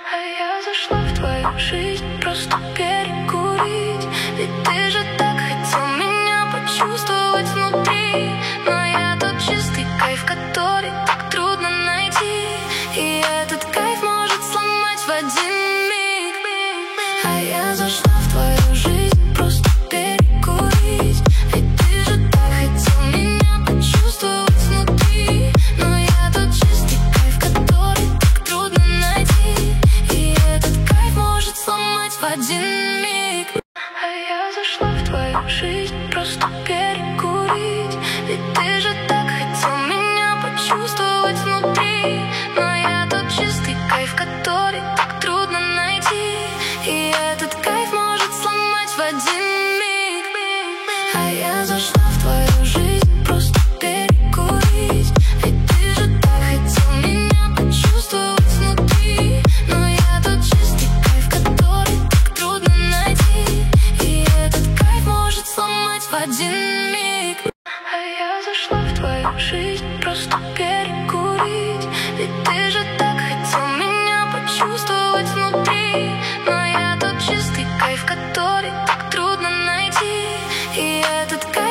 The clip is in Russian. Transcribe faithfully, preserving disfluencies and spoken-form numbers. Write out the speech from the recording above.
А я зашла в твою жизнь просто перекурить. Ведь ты же так хотел меня почувствовать внутри. Но я тот чистый кайф, который так трудно найти. И этот кайф может сломать в один миг. А я зашла в твою жизнь просто перекурить. Ведь ты же так хотел меня почувствовать внутри. Но я тот чистый кайф, который так трудно найти. И этот кайф может сломать в один миг. А я зашла в твою жизнь просто перекурить. Ведь ты же так хотел меня почувствовать внутри. Но я тот чистый кайф, который так трудно найти. И этот кайф может сломать в один миг. А я зашла в твою жизнь просто перекурить. Ведь ты же так хотел меня почувствовать внутри. Но я тот чистый кайф, который так трудно найти. И этот кайф может сломать в один миг. А я зашла в твою жизнь просто перекурить.